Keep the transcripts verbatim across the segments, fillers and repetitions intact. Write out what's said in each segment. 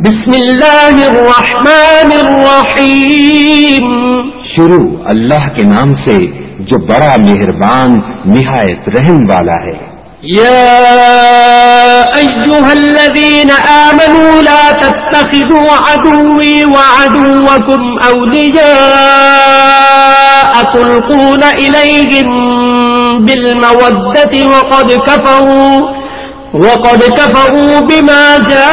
بسم اللہ الرحمن الرحیم، شروع اللہ کے نام سے جو بڑا مہربان نہایت رحم والا ہے۔ یا ایھا الذین آمنوا لا تتخذوا عدوی وعدوکم اولیاء تلقون الیہم بالمودة وقد کفروا وقد كفروا بما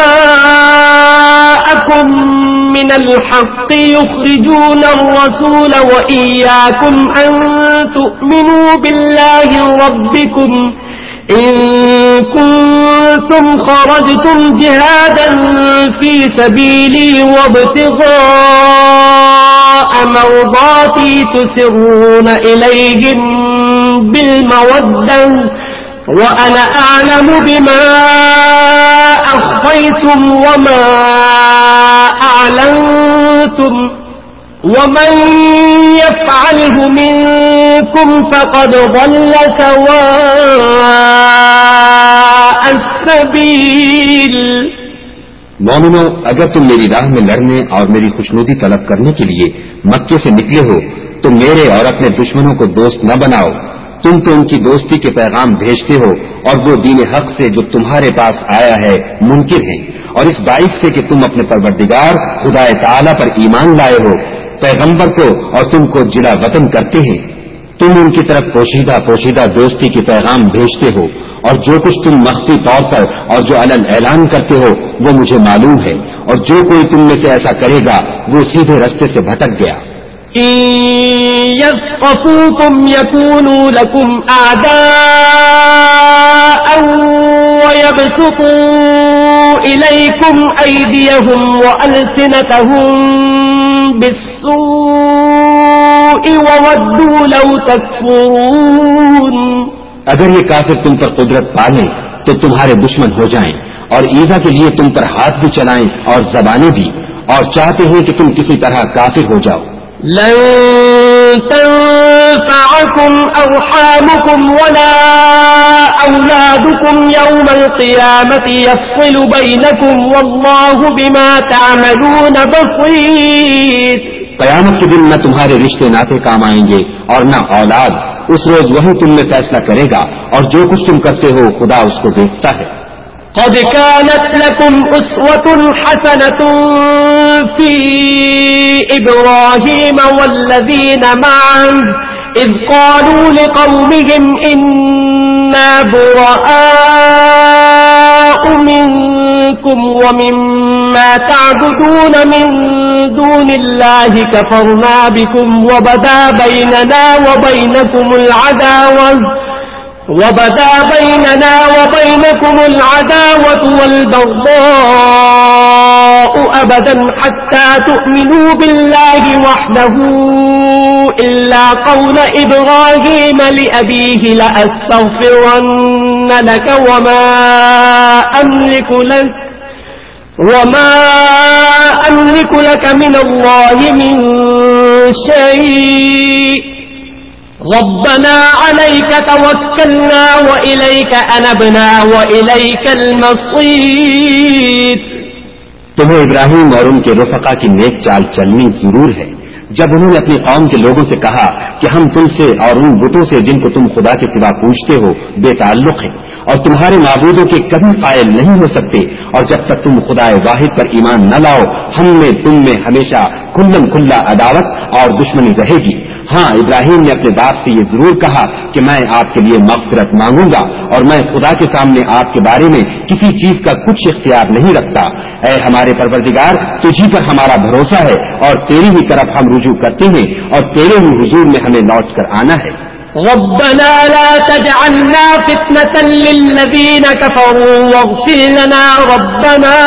جاءكم من الحق يخرجون الرسول وإياكم أن تؤمنوا بالله ربكم إن كنتم خرجتم جهادا في سبيلي وابتغاء مرضاتي تسرون إليهم بالمودة وَأَنَا أَعْلَمُ بِمَا أَخْفَيْتُمْ وَمَا أَعْلَنْتُمْ وَمَنْ يَفْعَلْهُ مِنْكُمْ فَقَدْ ضَلَّ سَوَاءَ السَّبِيلِ۔ مومنو، اگر تم میری راہ میں لڑنے اور میری خوشنودی طلب کرنے کے لیے مکے سے نکلے ہو تو میرے اور اپنے دشمنوں کو دوست نہ بناؤ۔ تم تو ان کی دوستی کے پیغام بھیجتے ہو اور وہ دین حق سے جو تمہارے پاس آیا ہے منکر ہیں، اور اس باعث سے کہ تم اپنے پروردگار خدا تعالی پر ایمان لائے ہو، پیغمبر کو اور تم کو جلا وطن کرتے ہیں۔ تم ان کی طرف پوشیدہ پوشیدہ دوستی کے پیغام بھیجتے ہو، اور جو کچھ تم مخفی طور پر اور جو علن اعلان کرتے ہو وہ مجھے معلوم ہے، اور جو کوئی تم میں سے ایسا کرے گا وہ سیدھے رستے سے بھٹک گیا۔ إن يثقفوكم يكونوا لكم أعداء ويبسطوا إليكم أيديهم وألسنتهم بالسوء وودوا لو تكفرون۔ اگر یہ کافر تم پر قدرت پالیں تو تمہارے دشمن ہو جائیں اور ایذا کے لیے تم پر ہاتھ بھی چلائیں اور زبانیں بھی، اور چاہتے ہیں کہ تم کسی طرح کافر ہو جاؤ۔ لن تنفعكم أرحامكم ولا أولادكم يوم القيامة يفصل بينكم والله بما تعملون بصير۔ قیامت کے دن نہ تمہارے رشتے ناطے کام آئیں گے اور نہ اولاد، اس روز وہی تم میں فیصلہ کرے گا، اور جو کچھ تم کرتے ہو خدا اس کو دیکھتا ہے۔ قد كانت لكم أسوة حسنة في إبراهيم والذين معه إذ قالوا لقومهم إنا براء منكم ومما تعبدون من دون الله كفرنا بكم وبدا بيننا وبينكم العداوة وبدا بيننا وبينكم العداوة والبغضاء أبدا حتى تؤمنوا بالله وحده إلا قول إبراهيم لأبيه لأستغفرن لك وما أملك لك وما أملك لك من الله من شيء ربنا عليك توكلنا وإليك أنبنا وإليك المصير۔ تمہیں ابراہیم اور ان کے رفقا کی نیک چال چلنی ضرور ہے جب انہوں نے اپنی قوم کے لوگوں سے کہا کہ ہم تم سے اور ان بتوں سے جن کو تم خدا کے سوا پوجتے ہو بے تعلق ہیں اور تمہارے معبودوں کے کبھی قائل نہیں ہو سکتے، اور جب تک تم خدا واحد پر ایمان نہ لاؤ ہم میں تم میں ہمیشہ کھلم کھلا عداوت اور دشمنی رہے گی۔ ہاں، ابراہیم نے اپنے باپ سے یہ ضرور کہا کہ میں آپ کے لیے مغفرت مانگوں گا اور میں خدا کے سامنے آپ کے بارے میں کسی چیز کا کچھ اختیار نہیں رکھتا۔ اے ہمارے پروردگار، تجھی پر ہمارا بھروسہ ہے اور تیری ہی طرف ہم رجوع کرتے ہیں اور تیرے ہی حضور میں ہمیں لوٹ کر آنا ہے۔ ربنا لا تجعلنا فتنة للذين كفروا واغفر لنا ربنا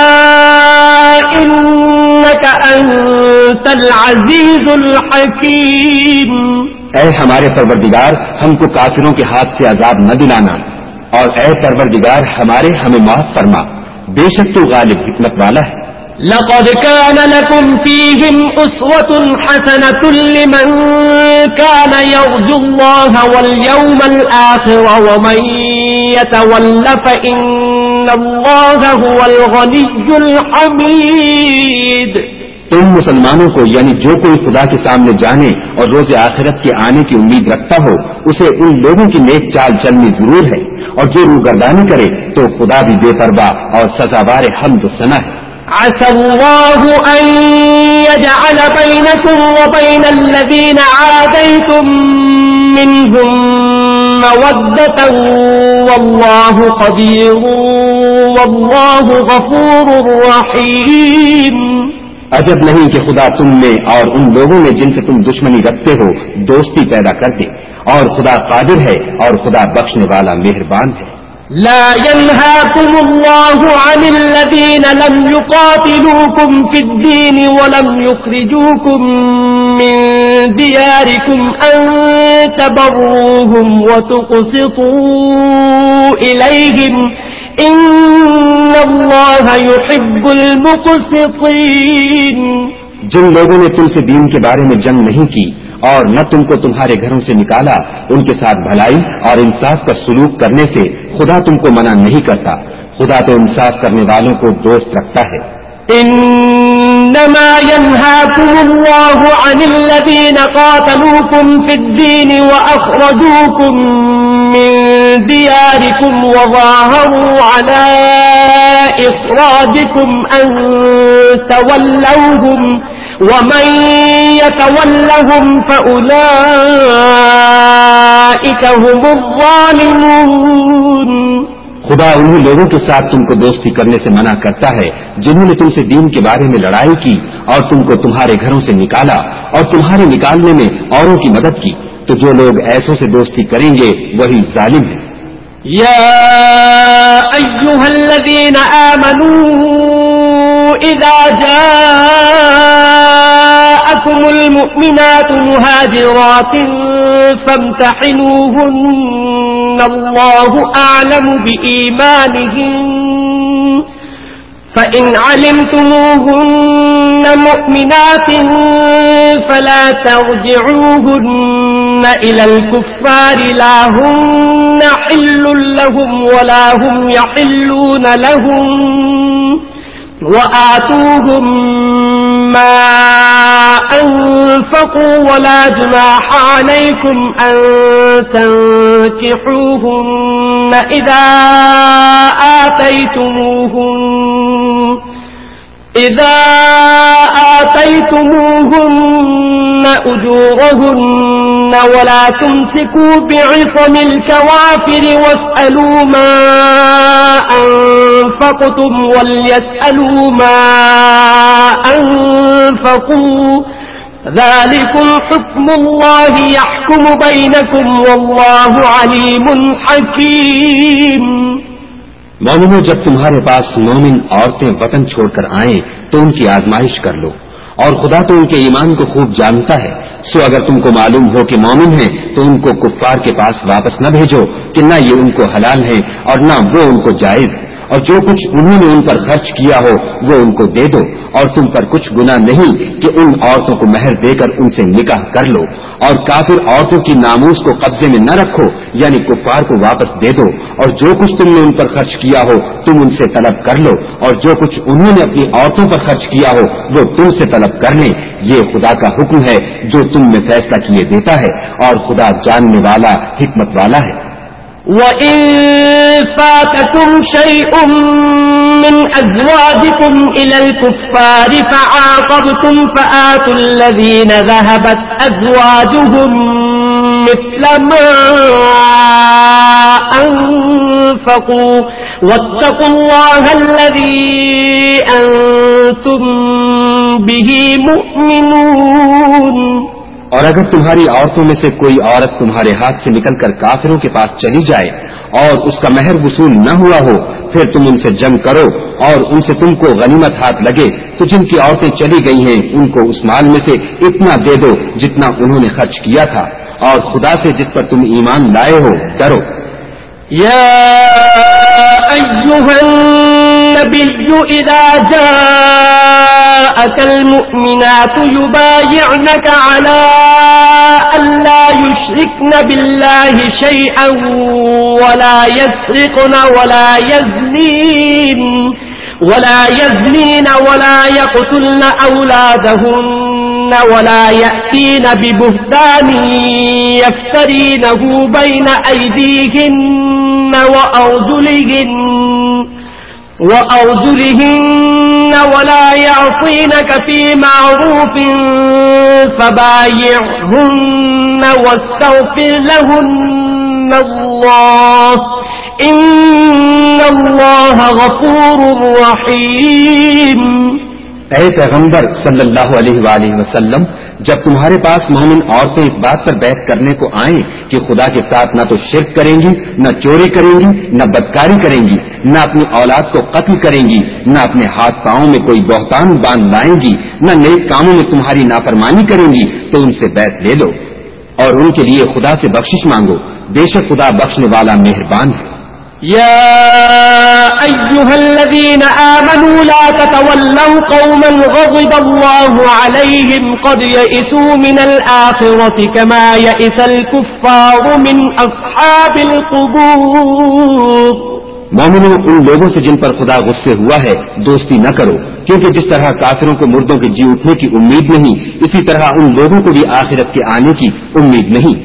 إنك أنت العزيز الحكيم۔ اے ہمارے پروردگار، ہم کو کافروں کے ہاتھ سے عذاب نہ دلانا، اور اے پروردگار ہمارے ہمیں معاف فرما، بے شک تو غالب حکمت والا ہے۔ لقد كان لكم فيهم أسوة حسنة لمن كان يرجو الله واليوم الآخر ومن يتول فإن اللہ هو الغنی الحمید. تم مسلمانوں کو یعنی جو کوئی خدا کے سامنے جانے اور روز آخرت کے آنے کی امید رکھتا ہو اسے ان لوگوں کی نیک چال چلنی ضرور ہے، اور جو روگردانی کرے تو خدا بھی بے پرواہ اور سزاوار حمد و ثنا ہے. عسى الله أن يجعل بينكم وبين الذين عاديتم منهم مودة والله قدير والله غفور رحيم. عجب نہیں کہ خدا تم میں اور ان لوگوں میں جن سے تم دشمنی رکھتے ہو دوستی پیدا کر دے، اور خدا قادر ہے اور خدا بخشنے والا مہربان ہے. لا ينهاكم الله عن الذين لم يقاتلوكم في الدين ولم يخرجوكم من دياركم أن تبروهم وتقسطوا إليهم إن الله يحب المقسطين. جن لوگوں نے تم سے دین کے بارے میں جنگ نہیں کی اور نہ تم کو تمہارے گھروں سے نکالا، ان کے ساتھ بھلائی اور انصاف کا سلوک کرنے سے خدا تم کو منع نہیں کرتا. خدا تو انصاف کرنے والوں کو دوست رکھتا ہے. انما ينهاكم الله عن الذين قاتلوكم في الدين واخرجوكم من دياركم وظاهروا على اخراجكم ان تولوهم ومن يتولهم فأولئك هم الظالمون. خدا انہی لوگوں کے ساتھ تم کو دوستی کرنے سے منع کرتا ہے جنہوں نے تم سے دین کے بارے میں لڑائی کی اور تم کو تمہارے گھروں سے نکالا اور تمہارے نکالنے میں اوروں کی مدد کی، تو جو لوگ ایسوں سے دوستی کریں گے وہی ظالم ہے. یا ایھا الذین آمنوا اذا جاءکم المؤمنات مہاجرات فامتحنوہن اللہ اعلم بإیمانہن فإن علمتموهن مؤمنات فلا ترجعوهن إلى الكفار لا هن حل لهم ولا هم يحلون لهم وآتوهم ما أنفقوا ولا جناح عليكم أن تنكحوهن إذا آتيتموهن إذا آتيتموهن أجورهن ولا تمسكوا بعصم الكوافر واسألوا ما أنفقتم وليسألوا ما أنفقوا ذلكم حكم الله يحكم بينكم والله عليم حكيم. مومنو، جب تمہارے پاس مومن عورتیں وطن چھوڑ کر آئیں تو ان کی آزمائش کر لو، اور خدا تو ان کے ایمان کو خوب جانتا ہے. سو اگر تم کو معلوم ہو کہ مومن ہیں تو ان کو کفار کے پاس واپس نہ بھیجو کہ نہ یہ ان کو حلال ہے اور نہ وہ ان کو جائز، اور جو کچھ انہوں نے ان پر خرچ کیا ہو وہ ان کو دے دو، اور تم پر کچھ گناہ نہیں کہ ان عورتوں کو مہر دے کر ان سے نکاح کر لو. اور کافر عورتوں کی ناموس کو قبضے میں نہ رکھو یعنی کفار کو واپس دے دو، اور جو کچھ تم نے ان پر خرچ کیا ہو تم ان سے طلب کر لو، اور جو کچھ انہوں نے اپنی عورتوں پر خرچ کیا ہو وہ تم سے طلب کر لیں. یہ خدا کا حکم ہے جو تم میں فیصلہ کیے دیتا ہے، اور خدا جاننے والا حکمت والا ہے. وَإِن فَاتَكُمْ شَيْءٌ مِّنْ أَزْوَاجِكُمْ إِلَى الْكُفَّارِ فَعَاقَبْتُمْ فَآتُوا الَّذِينَ ذَهَبَتْ أَزْوَاجُهُم مِّثْلَ مَا أَنفَقُوا وَاتَّقُوا اللَّهَ الَّذِي أَنتُم بِهِ مُؤْمِنُونَ. اور اگر تمہاری عورتوں میں سے کوئی عورت تمہارے ہاتھ سے نکل کر کافروں کے پاس چلی جائے اور اس کا مہر وصول نہ ہوا ہو، پھر تم ان سے جنگ کرو اور ان سے تم کو غنیمت ہاتھ لگے تو جن کی عورتیں چلی گئی ہیں ان کو اس مال میں سے اتنا دے دو جتنا انہوں نے خرچ کیا تھا، اور خدا سے جس پر تم ایمان لائے ہو ڈرو. یا ایھا النبی اذا جاءك المؤمنات يبايعنك على ألا يشركن بالله شيئا ولا يسرقن ولا يزنين يزنين ولا يزنين ولا يقتلن أولادهن ولا يأتين ببهتان يفترينه بين أيديهن وأرجلهن وأرجلهن ولا يعصينك في معروف فبايعهن واستغفر لهن الله إن الله غفور رحيم. اے پیغمبر صلی اللہ علیہ وآلہ وسلم، جب تمہارے پاس مومن عورتیں اس بات پر بیعت کرنے کو آئیں کہ خدا کے ساتھ نہ تو شرک کریں گی، نہ چوری کریں گی، نہ بدکاری کریں گی، نہ اپنی اولاد کو قتل کریں گی، نہ اپنے ہاتھ پاؤں میں کوئی بہتان باندھ لائیں گی، نہ نیک کاموں میں تمہاری نافرمانی کریں گی، تو ان سے بیعت لے لو اور ان کے لیے خدا سے بخشش مانگو، بے شک خدا بخشنے والا مہربان ہے. يا أيها الذين آمنوا لا تتولوا قوما غضب الله عليهم قد يئسوا من الآخرة كما يئس الكفار من أصحاب القبور. مومنوں، ان لوگوں سے جن پر خدا غصے ہوا ہے دوستی نہ کرو، کیونکہ جس طرح کافروں کو مردوں کے جی اٹھنے کی امید نہیں، اسی طرح ان لوگوں کو بھی آخرت کے آنے کی امید نہیں.